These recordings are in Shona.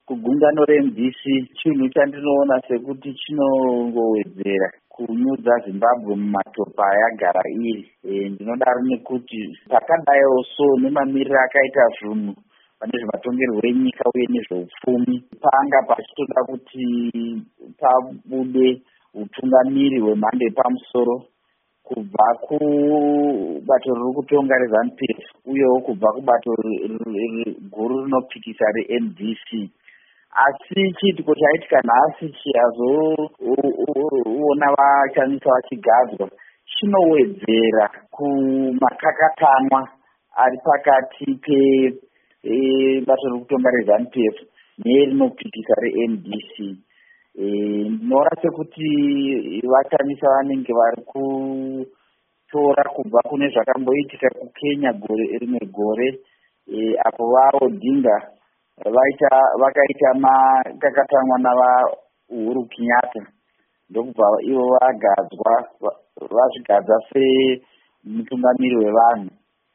Kugungano reMDC chinhu chandinoona sekuti chinongowedzera kunyudza Zimbabwe mumatopa ayagara iri. Ndinodaro nekuti pakadaiwo so nemamiriro akaita zvinhu pane zvematongerwo enyika uye nezveupfumi, panga pachitoda kuti pabude utungamiri hwemhando yepamusoro kubva kubato riri kutonga reZANU-PF uyewo kubva kubato guru rinopikisa reMDC. Asi chiitiko chaitika nhasi chiyazoona vachanisa vachigadzwa chinowedzera kumakakatanwa ari pakati pebato riri kutonga reZANU-PF nerinopikisa reMDC. Ndinoona sekuti vachanisa vanenge vari kutora kubva kune zvakamboitika kuKenya rimwe gore apo vaOdinga vakaita makakatanwa navaUhuru Kenyatta ndokubva ivo vazvigadza semutungamiri wevanhu.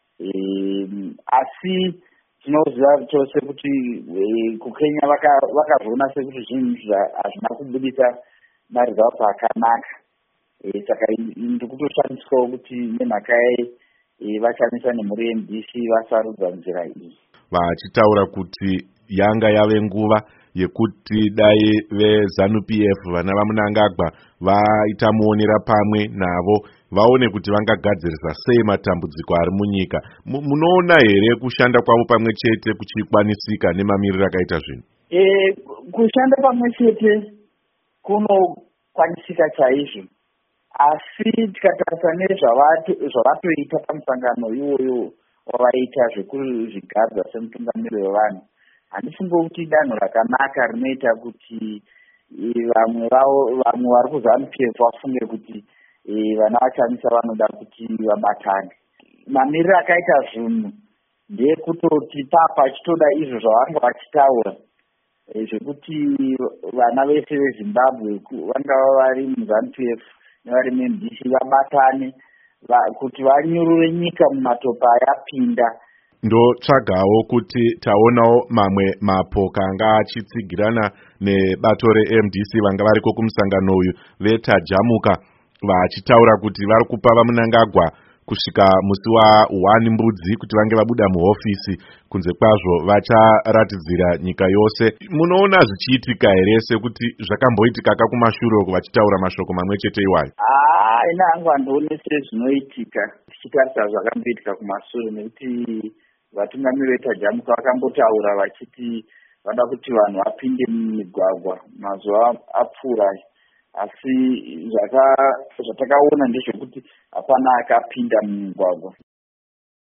Asi tinoziva chose kuti kuKenya vakazoona sekuti zvinhu hazvina kubudisa maresults akanaka. Saka ndikutoshandiswawo kuti nemhaka vachanisa nemhuri yeMDC vasarudza nzira iyi, vachitaura kuti yanga yave nguva yekuti dai veZANU-PF vana vaMnangagwa vaita muonera pamwe navo vaone kuti vangagadzirisa sei matambudziko ari munyika. Munoona here kushanda kwavo pamwe chete kuchikwanisika nemamiriro akaita zvinhu? Kushanda pamwe chete kunokwanisika chaizvo, asi tikatarisa nezvavatoita pamusangano iwoyo wavaita zvekuzvigadza semutungamiri wevanhu, handifungo kuti danho rakanaka rinoita kuti vamwe vari kuZANU-PF vafunge kuti vana vachamisa vanoda kuti vabatane. Mamiriro akaita zvinhu ndekutoti pachitoda izvo zvavanga vachitaura zvekuti vana vese veZimbabwe vangava vari muZANU-PF nevari muMDC vabatane kuti vanyurure nyika mumatopa ayapinda. Ndotsvagawo kuti taonawo mamwe mapoka anga achitsigirana nebato reMDC vanga variko kumusangano uyu vetajamuka vachitaura kuti vari kupa vaMnangagwa kusvika musi wa1 mbudzi kuti vange vabuda muhofisi, kunze kwazvo vacharatidzira nyika yose. Munoona zvichiitika here sekuti zvakamboitika kumashure uku vachitaura mashoko mamwe chete iwayo? Ina hangu handione sezvinoitika tichitarisa zvakamboitika kumashure, nekuti vatungamiri vetajamuka vakambotaura vachiti vada kuti vanhu vapinde mumigwagwa mazuva apfuura, asi zvatakaona ndezvekuti hapana akapinda mumigwagwa.